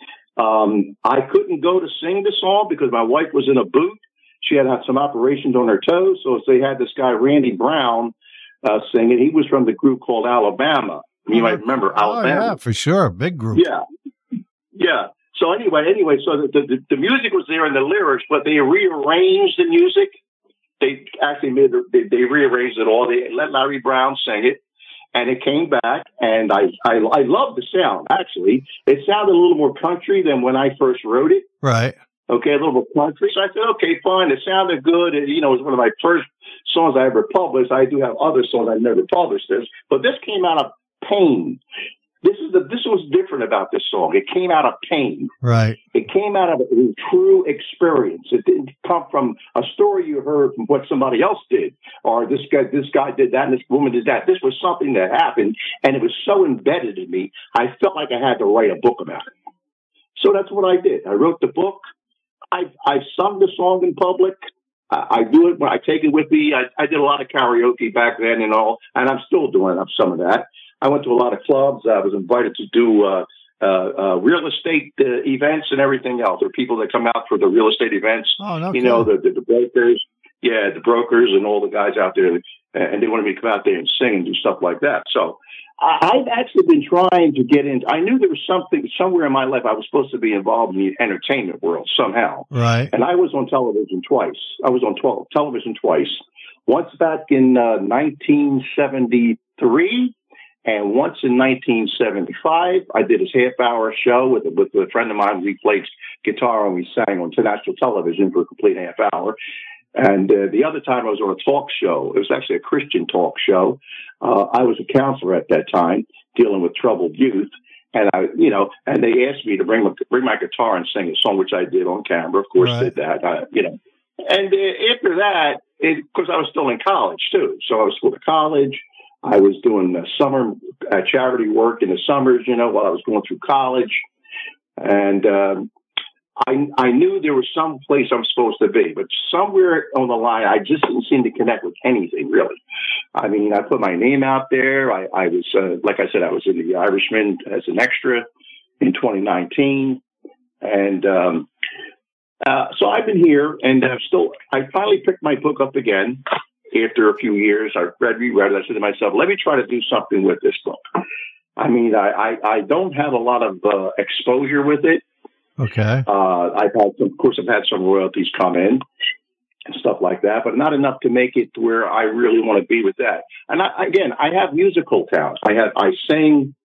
Um, I couldn't go to sing the song because my wife was in a boot. She had had some operations on her toes, so they had this guy Randy Brown uh, sing it. He was from the group called Alabama. You might remember Alabama. Oh, yeah, for sure. Big group. Yeah. Yeah. So anyway, anyway, so the, the, the music was there in the lyrics, but they rearranged the music. They actually made the, they, they rearranged it all. They let Larry Brown sing it, and it came back, and I, I, I love the sound, actually. It sounded a little more country than when I first wrote it. Right. Okay, a little more country. So I said, okay, fine. It sounded good. It, you know, it was one of my first songs I ever published. I do have other songs I've never published this, but this came out of pain. This is the this was different about this song. It came out of pain. Right. It came out of a true experience. It didn't come from a story you heard from what somebody else did, or this guy this guy did that and this woman did that. This was something that happened, and it was so embedded in me. I felt like I had to write a book about it. So that's what I did. I wrote the book. I I sung the song in public. I do it when I take it with me. I, I did a lot of karaoke back then and all, and I'm still doing some of that. I went to a lot of clubs. I was invited to do uh, uh, uh, real estate uh, events and everything else. There are people that come out for the real estate events. Oh, no you know, kidding. the, the, the brokers. Yeah, the brokers and all the guys out there, and they wanted me to come out there and sing and do stuff like that. So I, I've actually been trying to get into. I knew there was something somewhere in my life I was supposed to be involved in the entertainment world somehow. Right. And I was on television twice. I was on twelve, television twice. Once back in uh, nineteen seventy-three, and once in nineteen seventy-five. I did his half-hour show with with a friend of mine. We played guitar and we sang on national television for a complete half hour. And uh, the other time I was on a talk show. It was actually a Christian talk show. Uh, I was a counselor at that time, dealing with troubled youth. And I, you know, and they asked me to bring my, bring my guitar and sing a song, which I did on camera. Of course, right. did that. I, you know, and uh, after that, because I was still in college too, so I was still in college. I was doing uh, summer uh, charity work in the summers, you know, while I was going through college, and. Um, I, I knew there was some place I'm supposed to be, but somewhere on the line, I just didn't seem to connect with anything, really. I mean, I put my name out there. I, I was, uh, like I said, I was in The Irishman as an extra in twenty nineteen. And um, uh, so I've been here, and uh, still, I finally picked my book up again after a few years. I read, reread it. I said to myself, let me try to do something with this book. I mean, I, I, I don't have a lot of uh, exposure with it. Okay. Uh, I've had some, of course, I've had some royalties come in and stuff like that, but not enough to make it to where I really want to be with that. And I, again, I have musical talent. I have, I sing,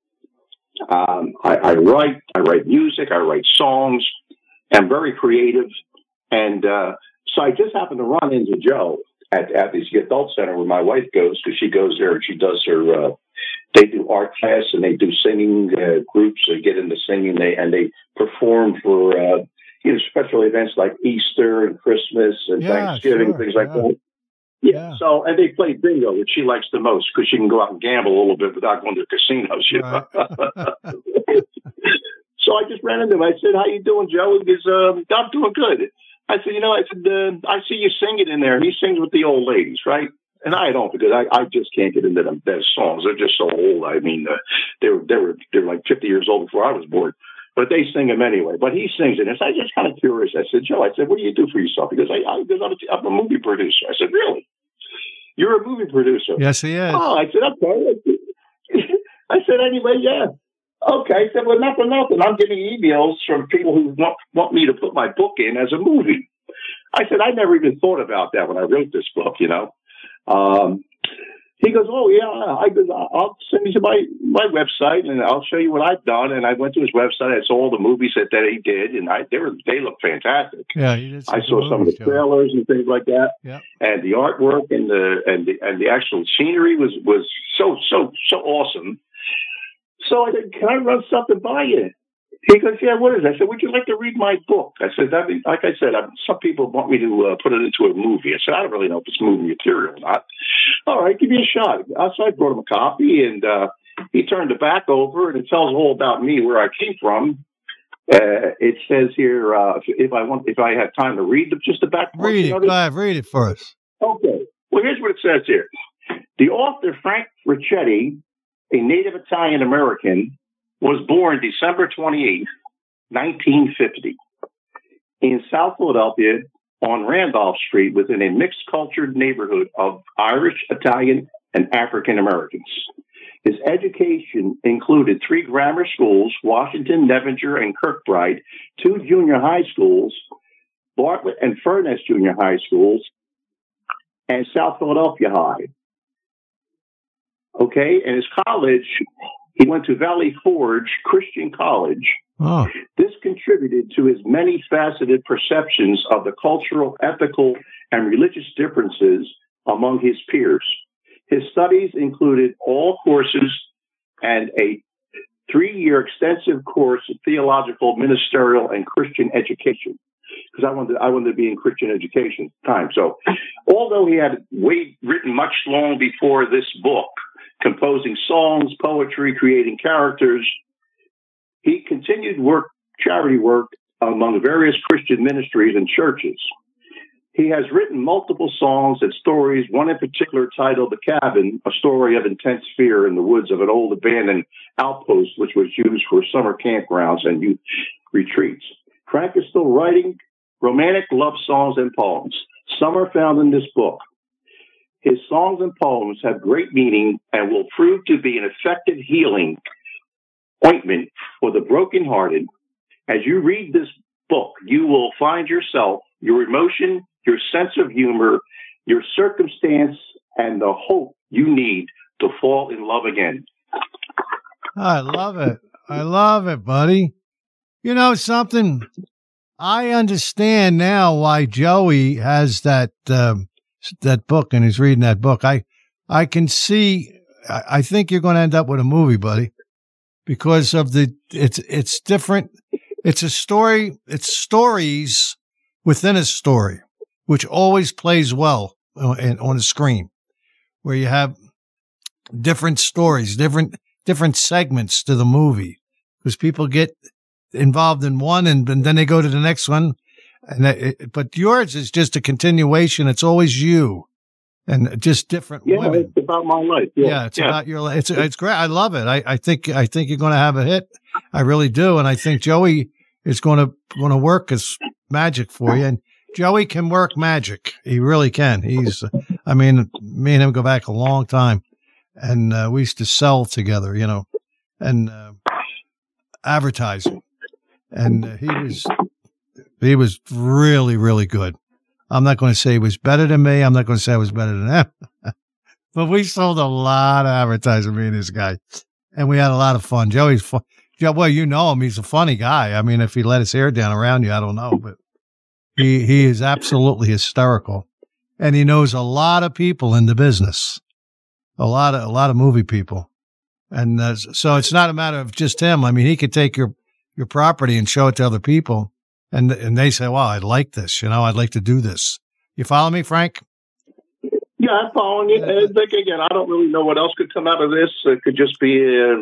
um, I, I write, I write music, I write songs. I'm very creative. And, uh, so I just happened to run into Joe at, at the adult center where my wife goes, because she goes there and she does her, uh, they do art class and they do singing uh, groups. They get into singing they, and they perform for, uh, you know, special events like Easter and Christmas and Yeah, Thanksgiving, sure, things like yeah. that. Yeah. Yeah. So, and they play bingo, which she likes the most because she can go out and gamble a little bit without going to casinos. You know? Right. So I just ran into him. I said, "How you doing, Joe?" He goes, um, "I'm doing good." I said, "You know," I said, uh, "I see you singing in there." He sings with the old ladies, right? And I don't, because I, I just can't get into them their songs. They're just so old. I mean, uh, they were they were they were like fifty years old before I was born. But they sing them anyway. But he sings it. And so I just kind of curious. I said, "Joe," I said, "what do you do for yourself?" He goes, I, I, I'm, a, I'm a movie producer. I said, "Really? You're a movie producer?" Yes, he is. Oh, I said, "Okay." I said, "Anyway, yeah." Okay. I said, "Well, not for nothing. I'm getting emails from people who want, want me to put my book in as a movie." I said, "I never even thought about that when I wrote this book, you know." Um, he goes, "Oh yeah." I goes, "I'll send you to my, my website and I'll show you what I've done." And I went to his website. I saw all the movies that, that he did, and I they were they look fantastic. Yeah, he did. I saw some of the trailers and things like that, yeah. and the artwork and the and the and the actual scenery was was so so so awesome. So I said, "Can I run something by you?" He goes, "Yeah, what is it?" I said, "Would you like to read my book?" I said, "That be, like I said, I, some people want me to uh, put it into a movie." I said, "I don't really know if it's movie material or not." "All right, give me a shot." So I brought him a copy, and uh, he turned it back over, and it tells all about me, where I came from. Uh, it says here, uh, if I want, if I have time to read the, just the back. Read it. Go ahead, read it for us. Okay. Well, here's what it says here. The author, Frank Ricchetti, a native Italian American, was born December twenty-eighth, nineteen fifty, in South Philadelphia on Randolph Street within a mixed-cultured neighborhood of Irish, Italian, and African Americans. His education included three grammar schools, Washington, Nevinger, and Kirkbride, two junior high schools, Bartlett and Furness Junior High Schools, and South Philadelphia High. Okay, and his college, he went to Valley Forge Christian College. Oh. This contributed to his many faceted perceptions of the cultural, ethical, and religious differences among his peers. His studies included all courses and a three-year extensive course of theological, ministerial, and Christian education. Because I wanted, I wanted to be in Christian education at the time. So, although he had way, written much long before this book, composing songs, poetry, creating characters, he continued work, charity work among various Christian ministries and churches. He has written multiple songs and stories, one in particular titled The Cabin, a story of intense fear in the woods of an old abandoned outpost which was used for summer campgrounds and youth retreats. Frank is still writing romantic love songs and poems. Some are found in this book. His songs and poems have great meaning and will prove to be an effective healing ointment for the brokenhearted. As you read this book, you will find yourself, your emotion, your sense of humor, your circumstance, and the hope you need to fall in love again. I love it. I love it, buddy. You know something? I understand now why Joey has that um, that book and he's reading that book. I I can see. I, I think you're going to end up with a movie, buddy, because of the it's it's different. It's a story. It's stories within a story, which always plays well on, on a screen, where you have different stories, different different segments to the movie, because people get involved in one and, and then they go to the next one. And it, but yours is just a continuation. It's always you, and just different yeah, women. It's about my life. Yeah, yeah it's yeah. about your life. It's it's great. I love it. I, I think I think you're going to have a hit. I really do, and I think Joey is going to going to work as magic for you. And Joey can work magic. He really can. He's. I mean, me and him go back a long time, and uh, we used to sell together. You know, and uh, advertising, and uh, he was. He was really, really good. I'm not going to say he was better than me. I'm not going to say I was better than him. But we sold a lot of advertising, me and this guy. And we had a lot of fun. Joey's fun. Joe, well, you know him. He's a funny guy. I mean, if he let his hair down around you, I don't know. But he, he is absolutely hysterical. And he knows a lot of people in the business. A lot of, a lot of movie people. And uh, so it's not a matter of just him. I mean, he could take your, your property and show it to other people. And and they say, well, I'd like this, you know, I'd like to do this. You follow me, Frank? Yeah, I'm following you. And like, again, I don't really know what else could come out of this. It could just be, uh,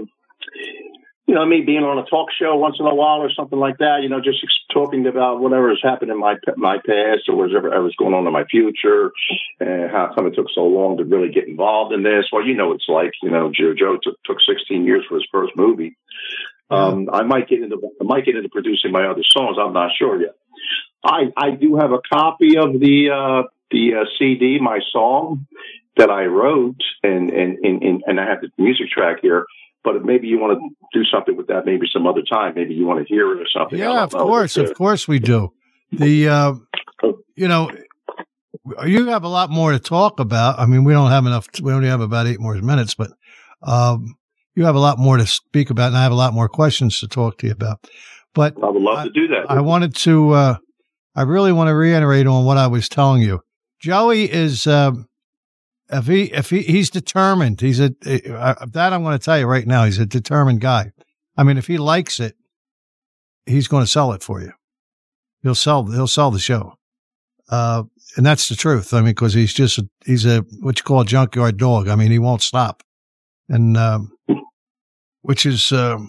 you know, me being on a talk show once in a while or something like that, you know, just talking about whatever has happened in my my past or whatever was going on in my future, and how come it took so long to really get involved in this. Well, you know, it's like, you know, Joe, Joe took, took sixteen years for his first movie. Um, I might get into I might get into producing my other songs. I'm not sure yet. I I do have a copy of the uh, the uh, C D, my song that I wrote, and and, and and I have the music track here. But maybe you want to do something with that. Maybe some other time. Maybe you want to hear it or something. Yeah, of course, of course we do. The uh, you know, you have a lot more to talk about. I mean, we don't have enough. We only have about eight more minutes, but. Um, You have a lot more to speak about, and I have a lot more questions to talk to you about. But I would love I, to do that. I wanted to, uh, I really want to reiterate on what I was telling you. Joey is, uh, if he, if he, he's determined, he's a, uh, that I'm going to tell you right now, he's a determined guy. I mean, if he likes it, he's going to sell it for you. He'll sell, he'll sell the show. Uh, and that's the truth. I mean, because he's just, a, he's a, what you call a junkyard dog. I mean, he won't stop. And, um, which is, um,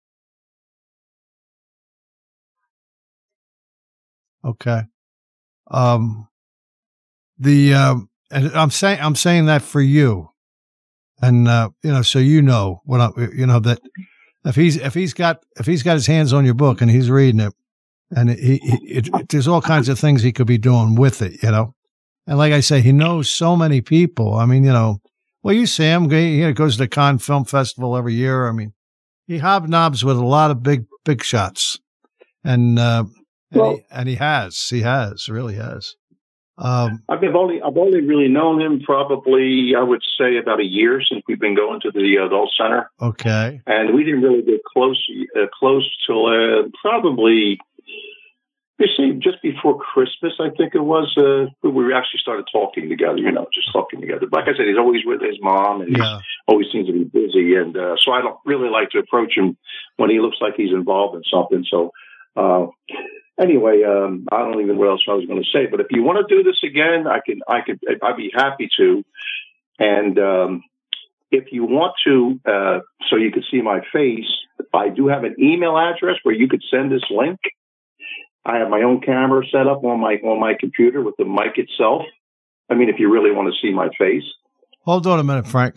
okay. Um, the, um, and I'm saying, I'm saying that for you. And, uh, you know, so you know what I, you know, that if he's, if he's got, if he's got his hands on your book and he's reading it, and he, he it, it, there's all kinds of things he could be doing with it, you know? And like I say, he knows so many people. I mean, you know, well, you see him, he goes to the Cannes Film Festival every year. I mean, he hobnobs with a lot of big, big shots. And, uh, and, well, he, and he has, he has, really has. Um, I've only, I've only really known him probably, I would say about a year since we've been going to the adult center. Okay. And we didn't really get close, uh, close till, uh, probably, you see, just before Christmas, I think it was, uh, we actually started talking together, you know, just talking together. Like I said, he's always with his mom, and yeah. he always seems to be busy. And uh, so I don't really like to approach him when he looks like he's involved in something. So uh, anyway, um, I don't even know what else I was going to say. But if you want to do this again, I can, I could, I'd be happy to. And um, if you want to, uh, so you can see my face, I do have an email address where you could send this link. I have my own camera set up on my on my computer with the mic itself. I mean, if you really want to see my face. Hold on a minute, Frank.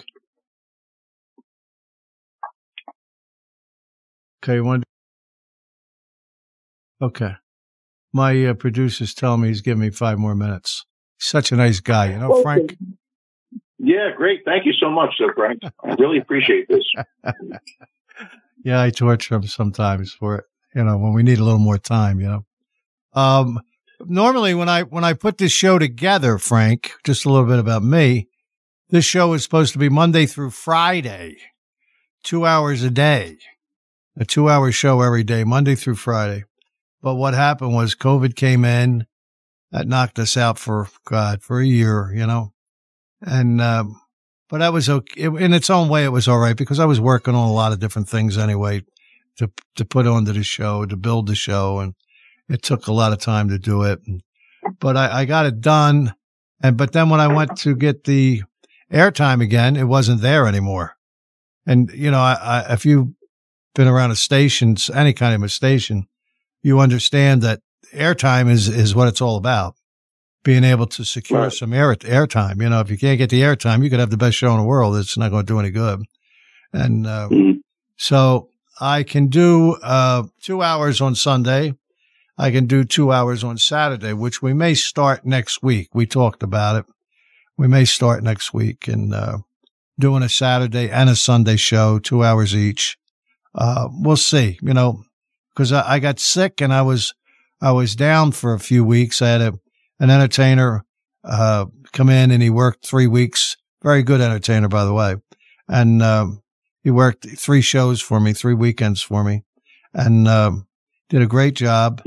Okay, one. Okay. My uh, producer's telling me he's giving me five more minutes. Such a nice guy, you know, Frank. Yeah, great. Thank you so much, sir, Frank. I really appreciate this. Yeah, I torture him sometimes for it. You know, when we need a little more time, you know. Um, normally when I, when I put this show together, Frank, just a little bit about me, this show is supposed to be Monday through Friday, two hours a day, a two hour show every day, Monday through Friday. But what happened was COVID came in, that knocked us out for, God, for a year, you know. And, um, but that was okay. In its own way, it was all right because I was working on a lot of different things anyway to, to put onto the show, to build the show. And it took a lot of time to do it. And, but I, I got it done. And, but then when I went to get the airtime again, it wasn't there anymore. And, you know, I, I, if you've been around a station, any kind of a station, you understand that airtime is, is what it's all about. Being able to secure right. some air airtime. You know, if you can't get the airtime, you could have the best show in the world. It's not going to do any good. And uh, mm-hmm. so I can do uh, two hours on Sunday. I can do two hours on Saturday, which we may start next week. We talked about it. We may start next week and uh, doing a Saturday and a Sunday show, two hours each. Uh, we'll see, you know, because I, I got sick and I was I was down for a few weeks. I had a An entertainer uh, come in and he worked three weeks. Very good entertainer, by the way. And um, he worked three shows for me, three weekends for me, and um, did a great job.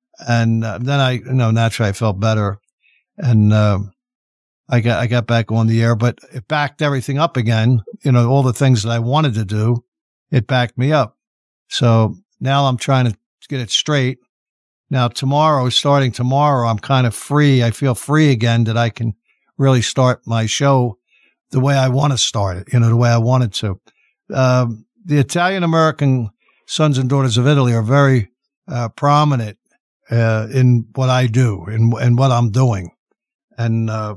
And uh, then I, you know, naturally I felt better, and uh, I got I got back on the air. But it backed everything up again. You know, all the things that I wanted to do, it backed me up. So now I'm trying to get it straight. Now, tomorrow, starting tomorrow, I'm kind of free. I feel free again that I can really start my show the way I want to start it, you know, the way I wanted to. Um, the Italian-American Sons and Daughters of Italy are very uh, prominent uh, in what I do and in, in what I'm doing. And uh,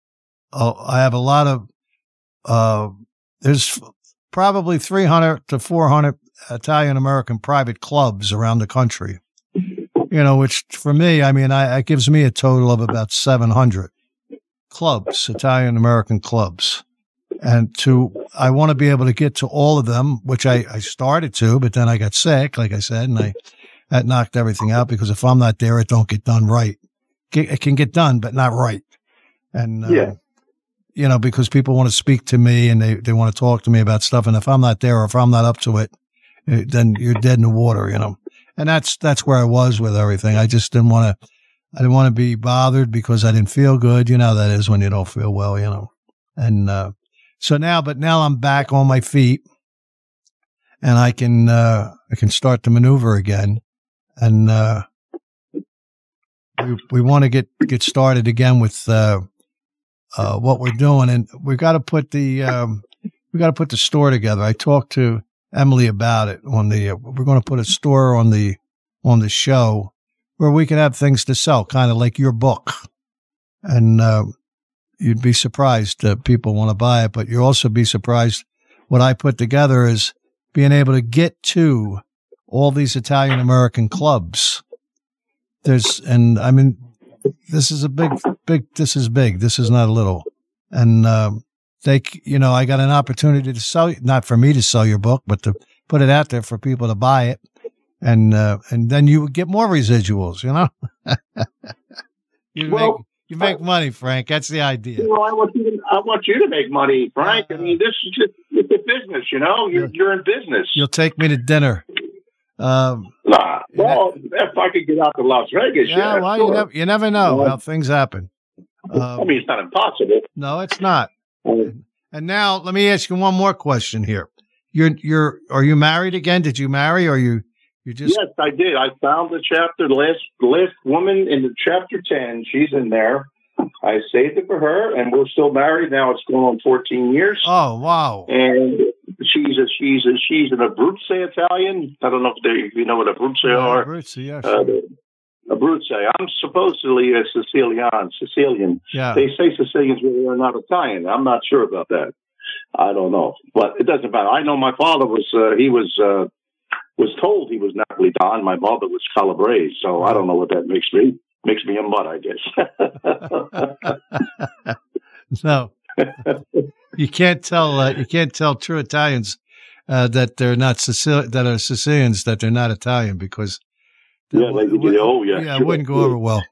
I have a lot of, uh, there's probably three hundred to four hundred Italian-American private clubs around the country. You know, which for me, I mean, I, it gives me a total of about seven hundred clubs, Italian-American clubs. And to, I want to be able to get to all of them, which I, I started to, but then I got sick, like I said, and I, that knocked everything out because if I'm not there, it don't get done right. It can get done, but not right. And, uh, yeah. you know, because people want to speak to me and they, they want to talk to me about stuff. And if I'm not there or if I'm not up to it, it then you're dead in the water, you know. And that's, that's where I was with everything. I just didn't want to, I didn't want to be bothered because I didn't feel good. You know how that is when you don't feel well, you know. And, uh, so now, but now I'm back on my feet and I can, uh, I can start to maneuver again. And, uh, we, we want to get, get started again with, uh, uh, what we're doing. And we got to put the, um, we got to put the store together. I talked to Emily about it on the, uh, we're going to put a store on the, on the show where we can have things to sell, kind of like your book. And, uh, you'd be surprised that people want to buy it, but you'll also be surprised what I put together is being able to get to all these Italian-American clubs. There's, and I mean, this is a big, big, this is big. This is not a little. And, um, They, you know, I got an opportunity to sell, not for me to sell your book, but to put it out there for people to buy it. And, uh, and then you would get more residuals, you know? you well, make, you make money, Frank. That's the idea. Well, I want you to, I want you to make money, Frank. I mean, this is just, it's a business, you know? You're, you're in business. You'll take me to dinner. Um, nah, well, if I could get out to Las Vegas, yeah. yeah well, sure. you, never, you never know well, how things happen. Um, I mean, it's not impossible. No, it's not. And now let me ask you one more question here. You're, you're, are you married again? Did you marry or you, you just? Yes, I did. I found the chapter, the last, the last woman in the chapter ten. She's in there. I saved it for her and we're still married. Now it's going on fourteen years. Oh, wow. And she's a, she's a, she's an Abruzzi Italian. I don't know if, they, if you know what Abruzzi yeah, are. Abruzzi, yes. Uh, Abruzzi. I'm supposedly a Sicilian. Sicilian. Yeah. They say Sicilians really are not Italian. I'm not sure about that. I don't know, but it doesn't matter. I know my father was. Uh, he was. Uh, was told he was Napolitan. My mother was Calabrese, so I don't know what that makes me. Makes me a mutt, I guess. No, you can't tell. Uh, you can't tell true Italians uh, that they're not Sicil- that are Sicilians that they're not Italian because yeah, they, w- oh yeah, yeah, sure. it wouldn't go over well.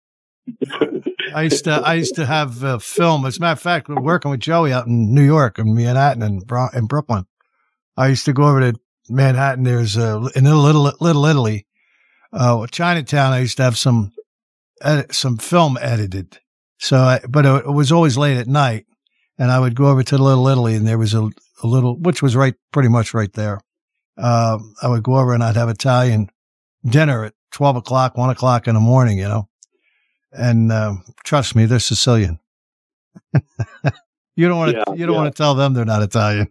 I used to I used to have uh, film. As a matter of fact, working with Joey out in New York and Manhattan and Bro- in Brooklyn, I used to go over to Manhattan. There's a in Little Little Italy, uh, Chinatown. I used to have some edit, some film edited. So, I, but it, it was always late at night, and I would go over to Little Italy, and there was a, a little, which was right, pretty much right there. Uh, I would go over and I'd have Italian dinner at twelve o'clock, one o'clock in the morning, you know. And uh, trust me, they're Sicilian. you don't want to, yeah, you don't yeah. want to tell them they're not Italian.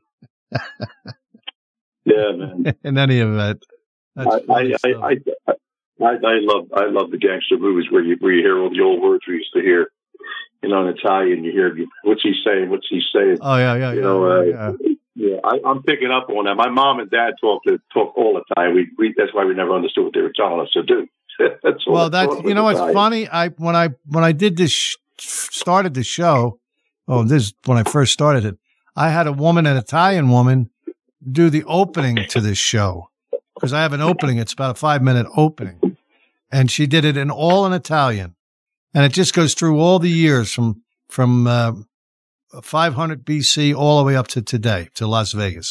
Yeah, man. In any event, I I, I, I, I I love I love the gangster movies where you where you hear all the old words we used to hear. You know, in Italian, you hear what's he saying? What's he saying? Oh yeah, yeah, you yeah, know, uh, yeah. yeah I, I'm picking up on that. My mom and dad talk to talk all the time. We, we that's why we never understood what they were telling us to do. that's all well, that's you know what's Italian. Funny. I when I when I did this sh- started the show. Oh, this is when I first started it. I had a woman, an Italian woman, do the opening to this show because I have an opening. It's about a five minute opening, and she did it in all in Italian. And it just goes through all the years from from uh, five hundred B C all the way up to today, to Las Vegas.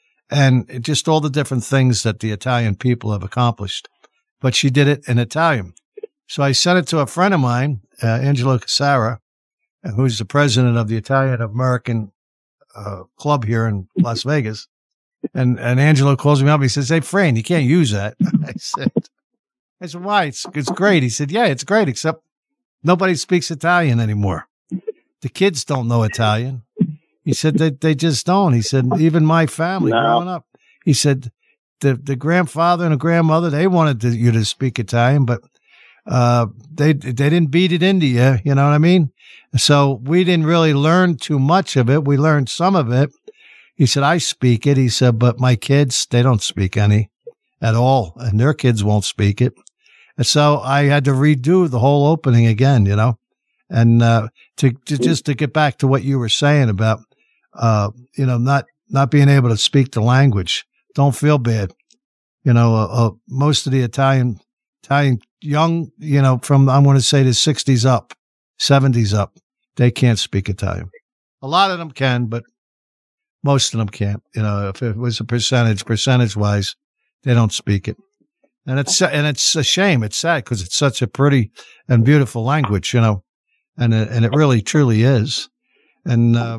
And it just all the different things that the Italian people have accomplished. But she did it in Italian. So I sent it to a friend of mine, uh, Angelo Casara, who's the president of the Italian American uh, Club here in Las Vegas. And and Angelo calls me up. He says, "Hey, Fran, you can't use that." I said, I said, "Why? It's, it's great." He said, "Yeah, it's great, except nobody speaks Italian anymore. The kids don't know Italian." He said, they, they just don't. He said, even my family no. growing up, he said, the, the grandfather and the grandmother, they wanted to, you to speak Italian, but uh, they they didn't beat it into you. You know what I mean? So we didn't really learn too much of it. We learned some of it. He said, I speak it. He said, but my kids, they don't speak any at all, and their kids won't speak it. And so I had to redo the whole opening again, you know, and uh, to, to just to get back to what you were saying about, uh, you know, not, not being able to speak the language. Don't feel bad. You know, uh, uh, most of the Italian, Italian young, you know, from, I'm going to say the sixties up, seventies up, they can't speak Italian. A lot of them can, but most of them can't. You know, if it was a percentage, percentage wise, they don't speak it. And it's and it's a shame. It's sad because it's such a pretty and beautiful language, you know, and it, and it really truly is. And uh,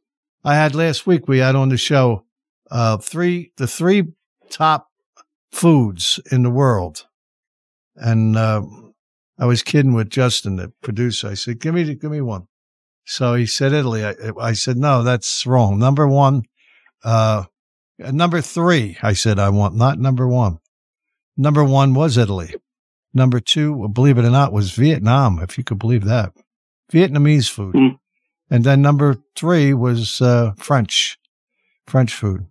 I had last week we had on the show uh, three the three top foods in the world, and uh, I was kidding with Justin, the producer. I said, "Give me give me one." So he said Italy. I, I said, "No, that's wrong. Number one, uh, number three." I said, "I want not number one." Number one was Italy. Number two, believe it or not, was Vietnam, if you could believe that. Vietnamese food. Mm. And then number three was uh, French, French food.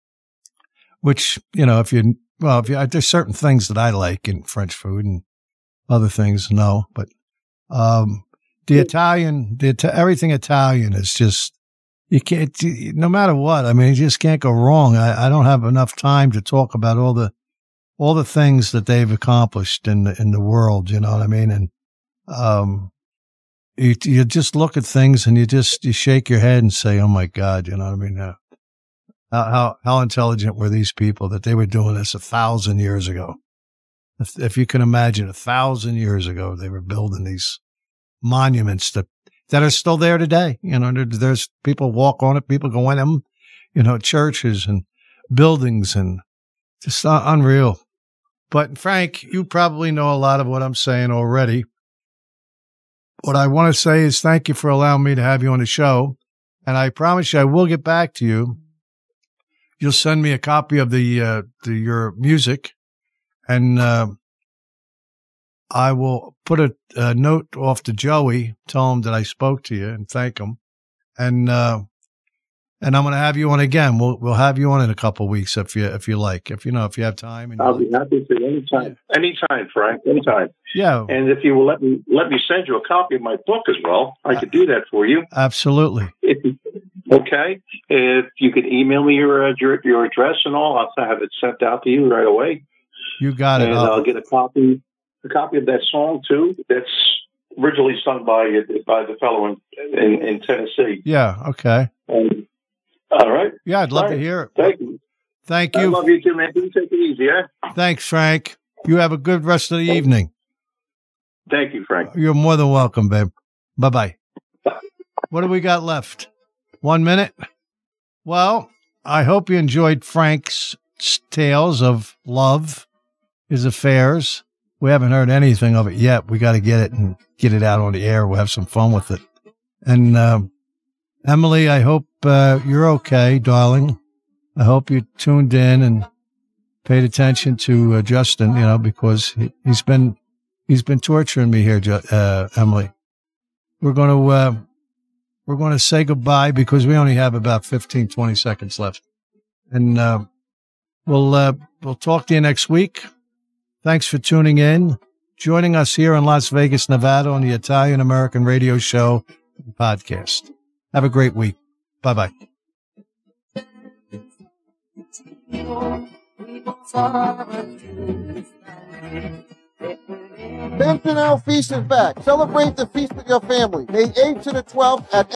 Which, you know, if you, well, if you, there's certain things that I like in French food and other things, no. But um, the Italian, the everything Italian is just, you can't, no matter what, I mean, you just can't go wrong. I, I don't have enough time to talk about all the, all the things that they've accomplished in the, in the world, you know what I mean? And, um, you, you just look at things and you just, you shake your head and say, oh my God, you know what I mean? Uh, how, how intelligent were these people that they were doing this a thousand years ago? If, if you can imagine a thousand years ago, they were building these monuments that, that are still there today. You know, there, there's people walk on it, people go in them, you know, churches and buildings and just uh, unreal. But Frank, you probably know a lot of what I'm saying already. What I want to say is thank you for allowing me to have you on the show. And I promise you I will get back to you. You'll send me a copy of the, uh, the your music. And uh, I will put a, a note off to Joey, tell him that I spoke to you and thank him. And, uh, and I'm going to have you on again. We'll, we'll have you on in a couple of weeks if you, if you like, if you know, if you have time. And I'll be happy to anytime, yeah. anytime, Frank, anytime. Yeah. And if you will let me, let me send you a copy of my book as well. I could do that for you. Absolutely. If you, okay. If you could email me your, uh, your, your address and all, I'll have it sent out to you right away. You got it. And I'll, I'll get a copy, a copy of that song too. That's originally sung by, by the fellow in, in, in Tennessee. Yeah. Okay. And, all right. Yeah, I'd love right. to hear it. Thank you. Thank you. I love you too, man. You take it easy, yeah? Thanks, Frank. You have a good rest of the evening. Thank you, Frank. You're more than welcome, babe. Bye-bye. Bye. What do we got left? One minute? Well, I hope you enjoyed Frank's tales of love, his affairs. We haven't heard anything of it yet. We got to get it and get it out on the air. We'll have some fun with it. And, um, Emily, I hope uh, you're okay, darling. I hope you tuned in and paid attention to uh, Justin, you know, because he, he's been he's been torturing me here, uh, Emily. We're going to uh, we're going to say goodbye because we only have about fifteen, twenty seconds left, and uh, we'll uh, we'll talk to you next week. Thanks for tuning in, joining us here in Las Vegas, Nevada, on the Italian American Radio Show and podcast. Have a great week. Bye-bye. Bentonel Feast is back. Celebrate the feast with your family. May eighth to the twelfth at